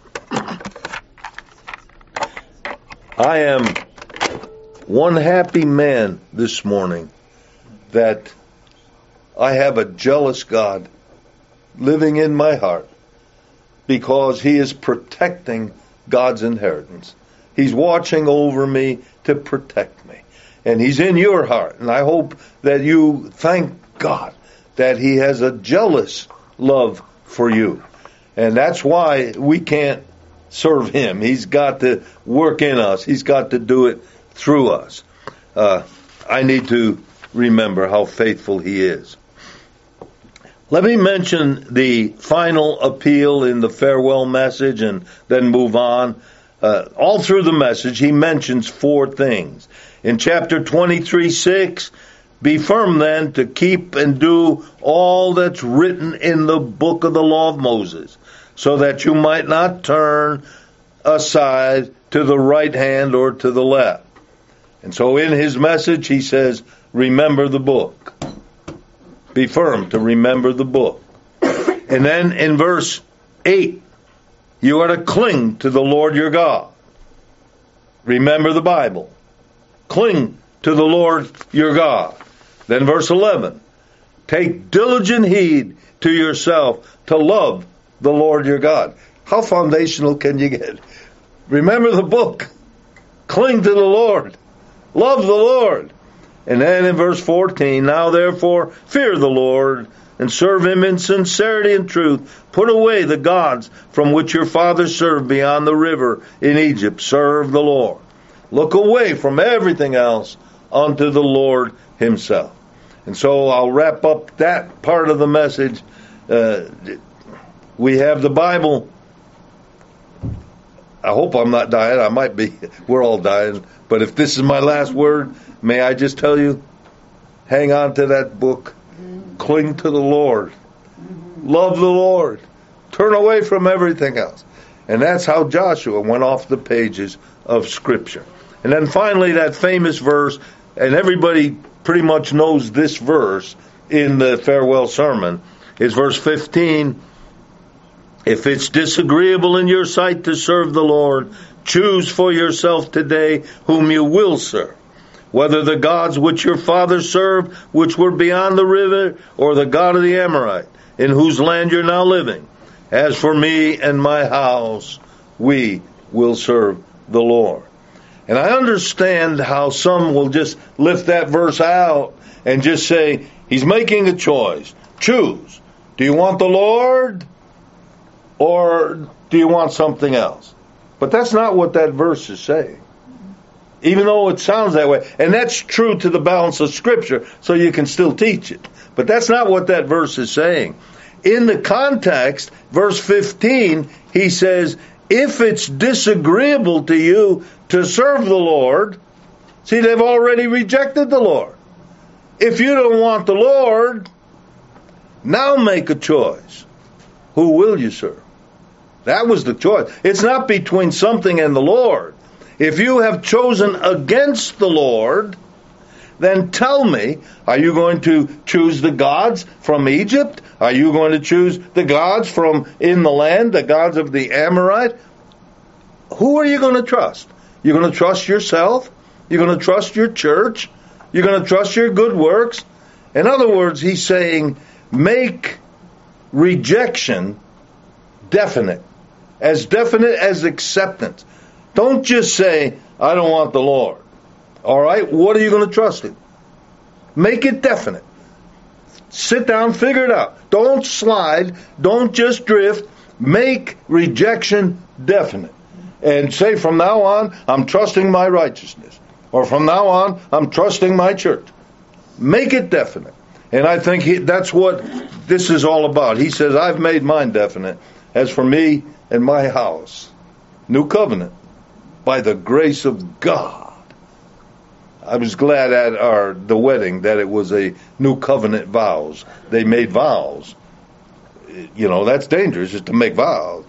I am one happy man this morning that I have a jealous God living in my heart because he is protecting God's inheritance. He's watching over me to protect me. And he's in your heart. And I hope that you thank God that he has a jealous love for you. And that's why we can't serve Him. He's got to work in us. He's got to do it through us. I need to remember how faithful He is. Let me mention the final appeal in the farewell message and then move on. All through the message, He mentions 4 things. In chapter 23:6, be firm then to keep and do all that's written in the book of the law of Moses, so that you might not turn aside to the right hand or to the left. And so in his message, he says, remember the book. Be firm to remember the book. And then in verse 8, you are to cling to the Lord your God. Remember the Bible. Cling to the Lord your God. Then verse 11, take diligent heed to yourself to love the Lord your God. How foundational can you get? Remember the book. Cling to the Lord. Love the Lord. And then in verse 14, now therefore fear the Lord and serve Him in sincerity and truth. Put away the gods from which your fathers served beyond the river in Egypt. Serve the Lord. Look away from everything else unto the Lord Himself. And so I'll wrap up that part of the message. We have the Bible. I hope I'm not dying. I might be. We're all dying. But if this is my last word, may I just tell you, hang on to that book. Cling to the Lord. Love the Lord. Turn away from everything else. And that's how Joshua went off the pages of Scripture. And then finally, that famous verse, and everybody pretty much knows this verse in the farewell sermon, is verse 15. If it's disagreeable in your sight to serve the Lord, choose for yourself today whom you will serve, whether the gods which your fathers served, which were beyond the river, or the God of the Amorite, in whose land you're now living. As for me and my house, we will serve the Lord. And I understand how some will just lift that verse out and just say, He's making a choice. Choose. Do you want the Lord? Or do you want something else? But that's not what that verse is saying. Even though it sounds that way. And that's true to the balance of Scripture, so you can still teach it. But that's not what that verse is saying. In the context, verse 15, he says, if it's disagreeable to you to serve the Lord, see, they've already rejected the Lord. If you don't want the Lord, now make a choice. Who will you serve? That was the choice. It's not between something and the Lord. If you have chosen against the Lord, then tell me, are you going to choose the gods from Egypt? Are you going to choose the gods from in the land, the gods of the Amorite? Who are you going to trust? You're going to trust yourself? You're going to trust your church? You're going to trust your good works? In other words, he's saying, make rejection definite as acceptance. Don't just say, I don't want the Lord. All right, what are you going to trust in? Make it definite. Sit down, figure it out. Don't slide. Don't just drift. Make rejection definite. And say, from now on, I'm trusting my righteousness. Or from now on, I'm trusting my church. Make it definite. And I think that's what this is all about. He says, I've made mine definite. As for me and my house, new covenant, by the grace of God. I was glad at the wedding that it was a new covenant vows. They made vows. You know, that's dangerous, just to make vows.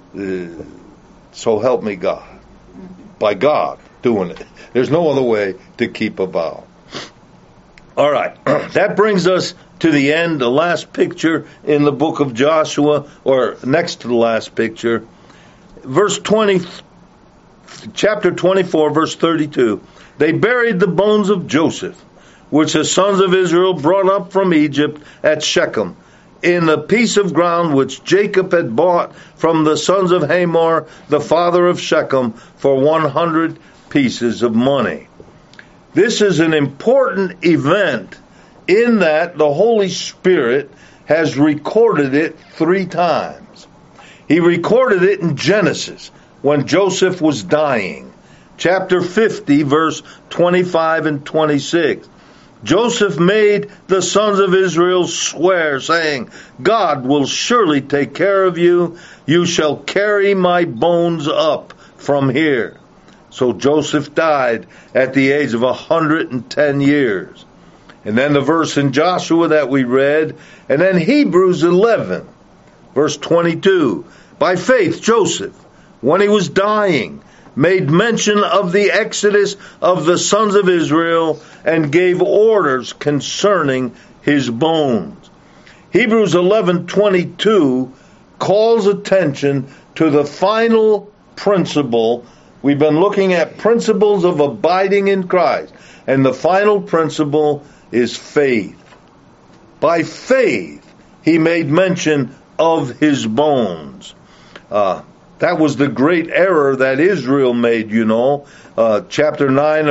So help me God. By God doing it. There's no other way to keep a vow. All right. That brings us to the end, the last picture in the book of Joshua, or next to the last picture. Verse 20, chapter 24, verse 32. They buried the bones of Joseph, which the sons of Israel brought up from Egypt at Shechem, in the piece of ground which Jacob had bought from the sons of Hamor, the father of Shechem, for 100 pieces of money. This is an important event in that the Holy Spirit has recorded it 3 times. He recorded it in Genesis. when Joseph was dying. Chapter 50, verse 25 and 26. Joseph made the sons of Israel swear, saying, God will surely take care of you. You shall carry my bones up from here. So Joseph died at the age of 110 years. And then the verse in Joshua that we read, and then Hebrews 11, verse 22. By faith, Joseph, when he was dying, made mention of the exodus of the sons of Israel and gave orders concerning his bones. Hebrews 11:22 calls attention to the final principle. We've been looking at principles of abiding in Christ, and the final principle is faith. By faith, he made mention of his bones. That was the great error that Israel made, Chapter 9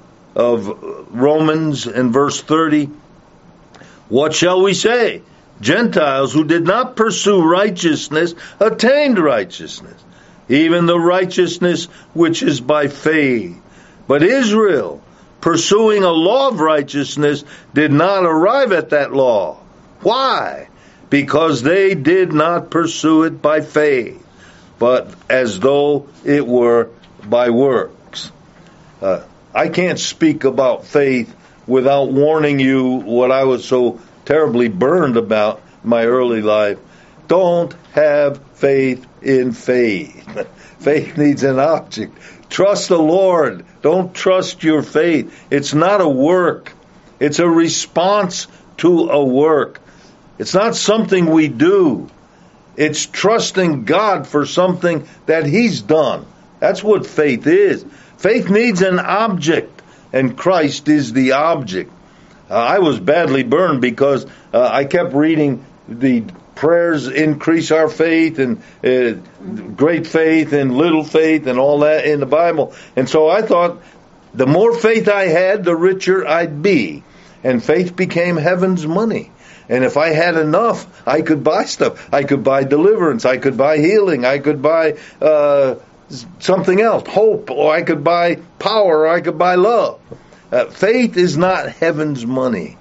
of Romans and verse 30. What shall we say? Gentiles who did not pursue righteousness attained righteousness, even the righteousness which is by faith. But Israel, pursuing a law of righteousness, did not arrive at that law. Why? Because they did not pursue it by faith, but as though it were by works. I can't speak about faith without warning you what I was so terribly burned about my early life. Don't have faith in faith. Faith needs an object. Trust the Lord. Don't trust your faith. It's not a work. It's a response to a work. It's not something we do. It's trusting God for something that He's done. That's what faith is. Faith needs an object, and Christ is the object. I was badly burned because I kept reading the prayers, increase our faith, and great faith, and little faith, and all that in the Bible. And so I thought the more faith I had, the richer I'd be. And faith became heaven's money. And if I had enough, I could buy stuff. I could buy deliverance. I could buy healing. I could buy something else, hope, or I could buy power, or I could buy love. Faith is not heaven's money.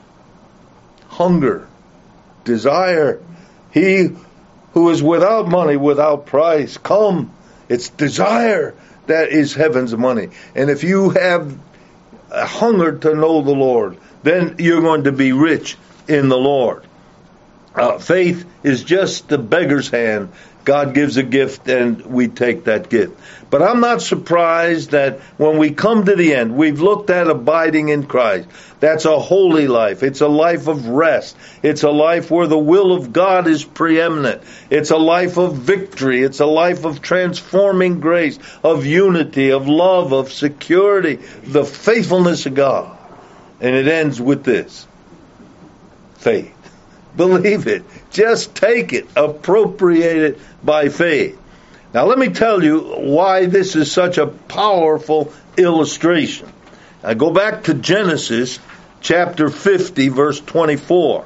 Hunger, desire. He who is without money, without price, come. It's desire that is heaven's money. And if you have a hunger to know the Lord, then you're going to be rich in the Lord. Faith is just the beggar's hand. God gives a gift and we take that gift. But I'm not surprised that when we come to the end, we've looked at abiding in Christ. That's a holy life. It's a life of rest. It's a life where the will of God is preeminent. It's a life of victory. It's a life of transforming grace, of unity, of love, of security, the faithfulness of God. And it ends with this: faith. Believe it. Just take it. Appropriate it by faith. Now let me tell you why this is such a powerful illustration. I go back to Genesis chapter 50, verse 24.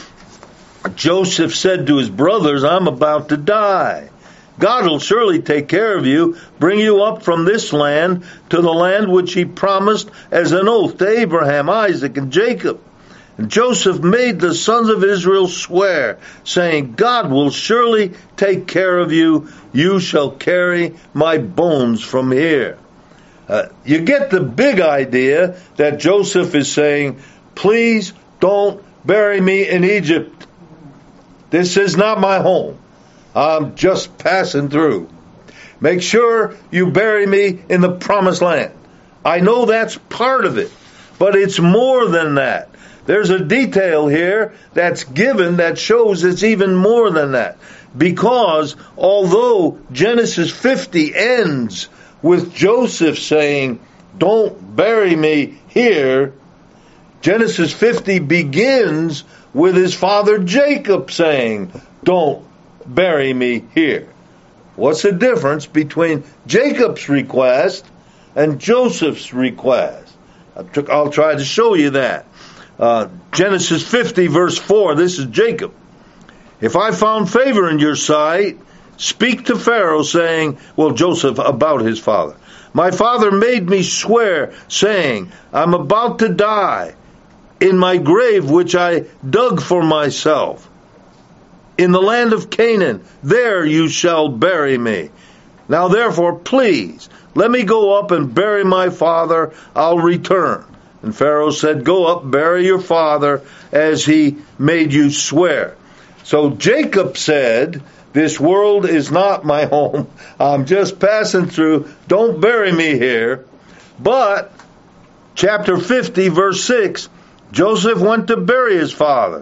Joseph said to his brothers, I'm about to die. God will surely take care of you, bring you up from this land to the land which He promised as an oath to Abraham, Isaac, and Jacob. And Joseph made the sons of Israel swear, saying, God will surely take care of you. You shall carry my bones from here. You get the big idea that Joseph is saying, please don't bury me in Egypt. This is not my home. I'm just passing through. Make sure you bury me in the promised land. I know that's part of it, but it's more than that. There's a detail here that's given that shows it's even more than that. Because although Genesis 50 ends with Joseph saying, don't bury me here, Genesis 50 begins with his father Jacob saying, don't bury me here. What's the difference between Jacob's request and Joseph's request? I'll try to show you that. Genesis 50 verse 4, this is Jacob. If I found favor in your sight, speak to Pharaoh, saying," well, Joseph about his father, "My father made me swear, saying, I'm about to die in my grave which I dug for myself. In the land of Canaan, there you shall bury me. Now therefore, please, let me go up and bury my father. I'll return." And Pharaoh said, "Go up, bury your father as he made you swear." So Jacob said, "This world is not my home. I'm just passing through. Don't bury me here." But chapter 50, verse 6, Joseph went to bury his father.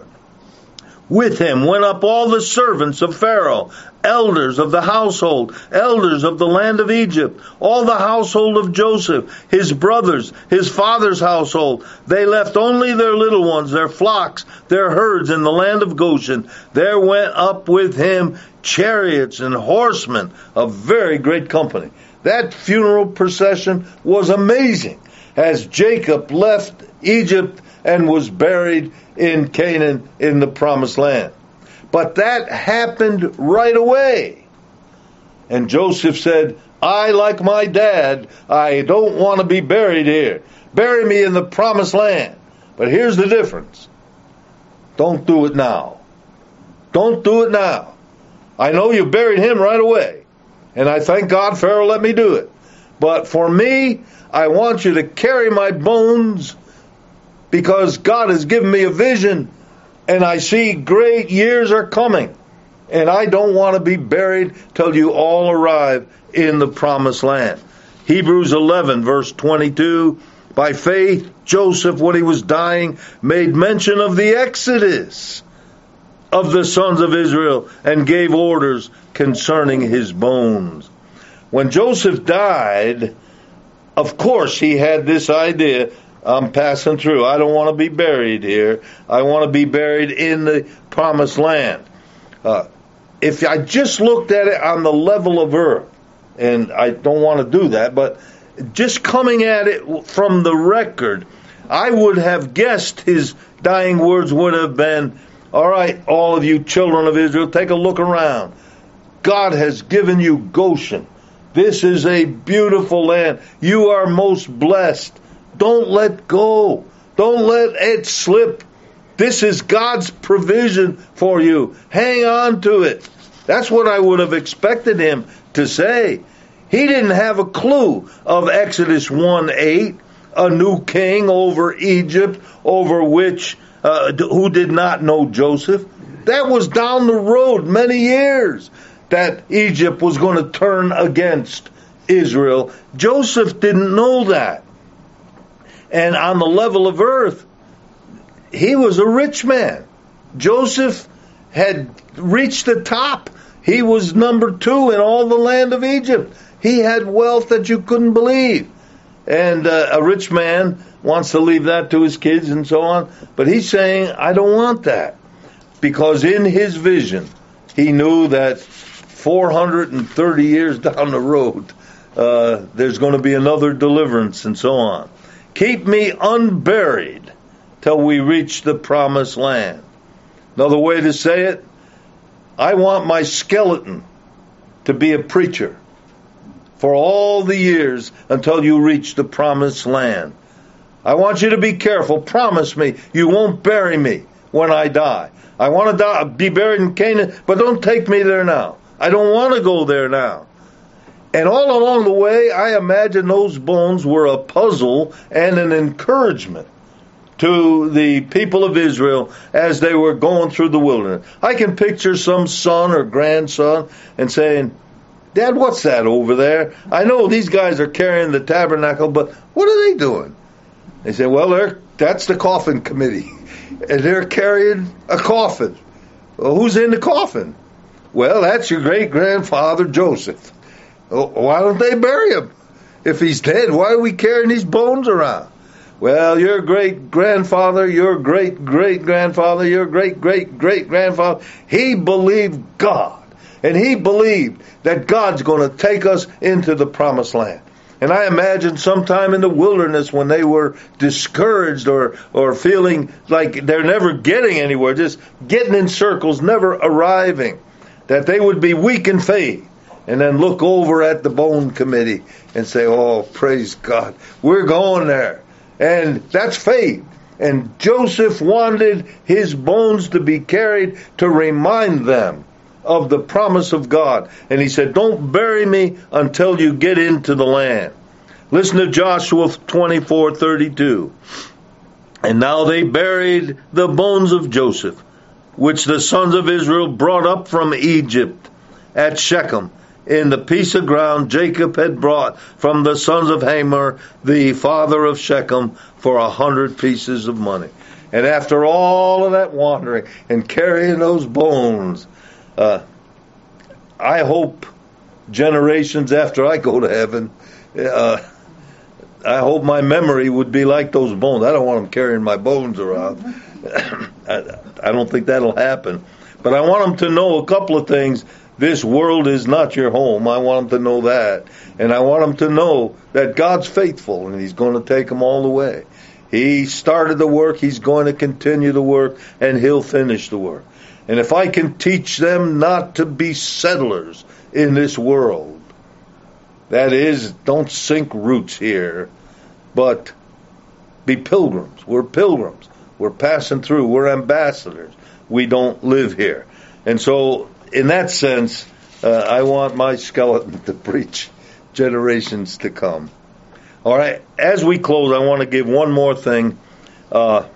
With him went up all the servants of Pharaoh, elders of the household, elders of the land of Egypt, all the household of Joseph, his brothers, his father's household. They left only their little ones, their flocks, their herds in the land of Goshen. There went up with him chariots and horsemen, a very great company. That funeral procession was amazing as Jacob left Egypt and was buried in Canaan in the promised land. But that happened right away. And Joseph said, "I, like my dad, I don't want to be buried here. Bury me in the promised land." But here's the difference. Don't do it now. Don't do it now. I know you buried him right away. And I thank God Pharaoh let me do it. But for me, I want you to carry my bones because God has given me a vision and I see great years are coming. And I don't want to be buried till you all arrive in the promised land. Hebrews 11, verse 22, by faith, Joseph, when he was dying, made mention of the exodus of the sons of Israel and gave orders concerning his bones. When Joseph died, of course he had this idea, I'm passing through. I don't want to be buried here. I want to be buried in the promised land. If I just looked at it on the level of earth, and I don't want to do that, but just coming at it from the record, I would have guessed his dying words would have been, "All right, all of you children of Israel, take a look around. God has given you Goshen. This is a beautiful land. You are most blessed. Don't let go. Don't let it slip. This is God's provision for you. Hang on to it." That's what I would have expected him to say. He didn't have a clue of Exodus 1:8, a new king over Egypt, over which, who did not know Joseph. That was down the road many years, that Egypt was going to turn against Israel. Joseph didn't know that. And on the level of earth, he was a rich man. Joseph had reached the top. He was number 2 in all the land of Egypt. He had wealth that you couldn't believe. And a rich man wants to leave that to his kids and so on. But he's saying, I don't want that. Because in his vision, he knew that 430 years down the road, there's going to be another deliverance and so on. Keep me unburied till we reach the promised land. Another way to say it, I want my skeleton to be a preacher for all the years until you reach the promised land. I want you to be careful. Promise me you won't bury me when I die. I want to be buried in Canaan, but don't take me there now. I don't want to go there now. And all along the way, I imagine those bones were a puzzle and an encouragement to the people of Israel as they were going through the wilderness. I can picture some son or grandson and saying, "Dad, what's that over there? I know these guys are carrying the tabernacle, but what are they doing?" They say, "Well, that's the coffin committee, and they're carrying a coffin." "Well, who's in the coffin?" "Well, that's your great-grandfather Joseph." "Why don't they bury him? If he's dead, why are we carrying these bones around?" "Well, your great-grandfather, your great-great-grandfather, your great-great-great-grandfather, he believed God. And he believed that God's going to take us into the promised land." And I imagine sometime in the wilderness when they were discouraged or feeling like they're never getting anywhere, just getting in circles, never arriving. that they would be weak in faith, and then look over at the bone committee and say, oh, praise God, we're going there. And that's faith. And Joseph wanted his bones to be carried to remind them of the promise of God. And he said, don't bury me until you get into the land. Listen to Joshua 24:32. And now they buried the bones of Joseph, which the sons of Israel brought up from Egypt at Shechem, in the piece of ground Jacob had brought from the sons of Hamor, the father of Shechem, for 100 pieces of money. And after all of that wandering and carrying those bones, I hope generations after I go to heaven, I hope my memory would be like those bones. I don't want them carrying my bones around. I don't think that'll happen. But I want them to know a couple of things. This world is not your home. I want them to know that. And I want them to know that God's faithful and He's going to take them all the way. He started the work. He's going to continue the work, and He'll finish the work. And if I can teach them not to be settlers in this world, that is, don't sink roots here, but be pilgrims. We're pilgrims. We're passing through. We're ambassadors. We don't live here. And so, in that sense, I want my skeleton to preach generations to come. All right, as we close, I want to give one more thing. I've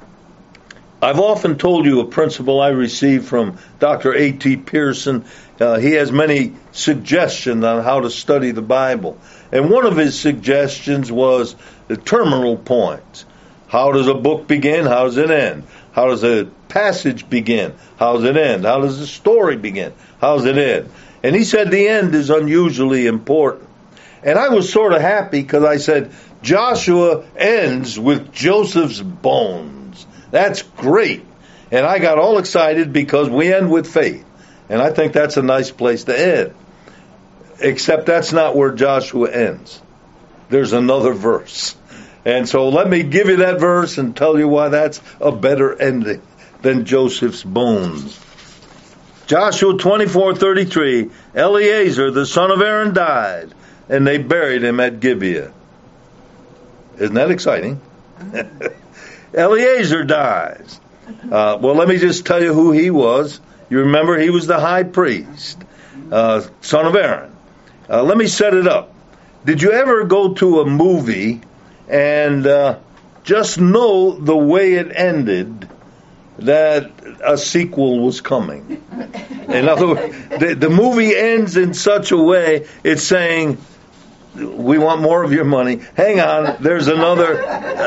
often told you a principle I received from Dr. A.T. Pearson. He has many suggestions on how to study the Bible. And one of his suggestions was the terminal points. How does a book begin? How does it end? How does a passage begin? How does it end? How does the story begin? How does it end? And he said the end is unusually important. And I was sort of happy because I said, Joshua ends with Joseph's bones. That's great. And I got all excited because we end with faith. And I think that's a nice place to end. Except that's not where Joshua ends. There's another verse. And so let me give you that verse and tell you why that's a better ending than Joseph's bones. Joshua 24:33, Eleazar, the son of Aaron, died, and they buried him at Gibeah. Isn't that exciting? Eleazar dies. Well, let me just tell you who he was. You remember he was the high priest, son of Aaron. Let me set it up. Did you ever go to a movie and just know the way it ended that a sequel was coming? In other words, the movie ends in such a way, it's saying, we want more of your money. Hang on, there's another,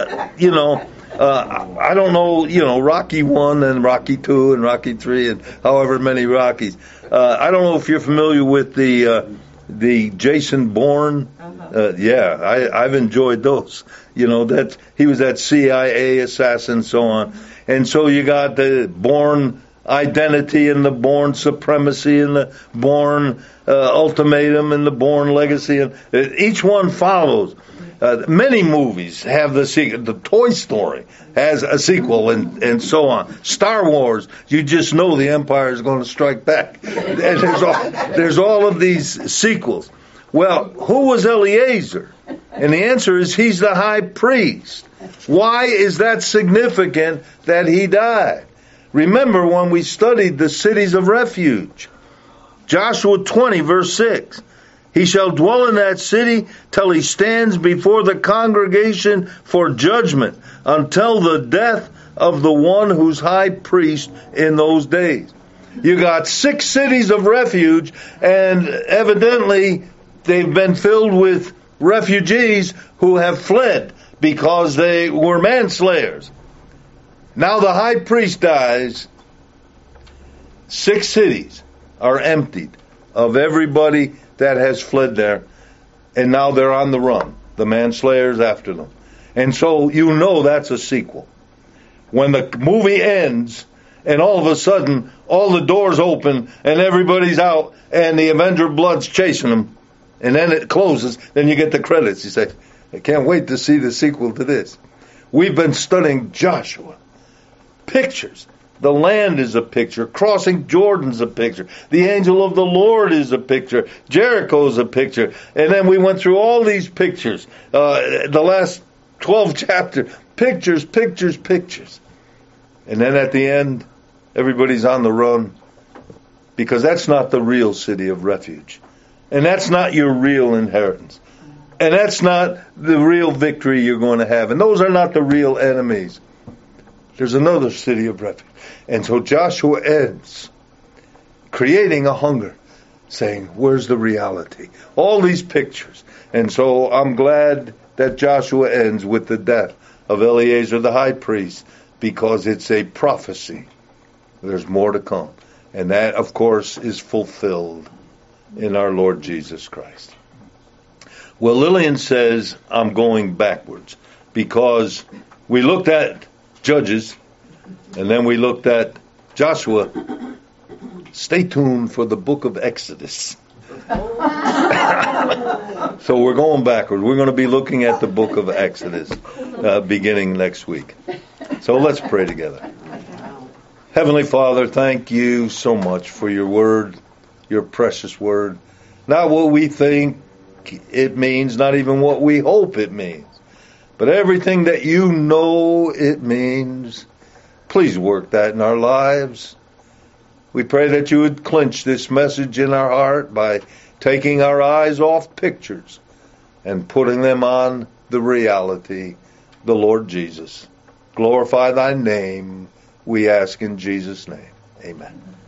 I don't know, Rocky 1 and Rocky 2 and Rocky 3 and however many Rockies. I don't know if you're familiar with the Jason Bourne. I've enjoyed those. That he was that CIA assassin, so on. And so you got the Bourne identity and the Bourne supremacy and the Bourne ultimatum and the Bourne legacy. And each one follows. Many movies have the sequel. The Toy Story has a sequel and so on. Star Wars, you just know the Empire is going to strike back. And there's all of these sequels. Well, who was Eleazar? And the answer is he's the high priest. Why is that significant that he died? Remember when we studied the cities of refuge. Joshua 20, verse 6. He shall dwell in that city till he stands before the congregation for judgment, until the death of the one who's high priest in those days. You got 6 cities of refuge, and evidently they've been filled with refugees who have fled because they were manslayers. Now the high priest dies. 6 cities are emptied of everybody that has fled there, and now they're on the run. The manslayers after them. And so you know that's a sequel. When the movie ends, and all of a sudden, all the doors open, and everybody's out, and the Avenger Blood's chasing them, and then it closes, then you get the credits. You say, I can't wait to see the sequel to this. We've been studying Joshua. Pictures. The land is a picture. Crossing Jordan's a picture. The angel of the Lord is a picture. Jericho's a picture. And then we went through all these pictures. The last 12 chapters. Pictures, pictures, pictures. And then at the end, everybody's on the run. Because that's not the real city of refuge. And that's not your real inheritance. And that's not the real victory you're going to have. And those are not the real enemies. There's another city of refuge. And so Joshua ends creating a hunger, saying, where's the reality? All these pictures. And so I'm glad that Joshua ends with the death of Eleazar the high priest, because it's a prophecy. There's more to come. And that, of course, is fulfilled in our Lord Jesus Christ. Well, Lillian says I'm going backwards, because we looked at Judges, and then we looked at Joshua. Stay tuned for the book of Exodus. So we're going backward. We're going to be looking at the book of Exodus beginning next week. So let's pray together. Heavenly Father, thank you so much for your word, your precious word. Not what we think it means, not even what we hope it means, but everything that you know it means. Please work that in our lives. We pray that you would clinch this message in our heart by taking our eyes off pictures and putting them on the reality, the Lord Jesus. Glorify thy name, we ask in Jesus' name. Amen.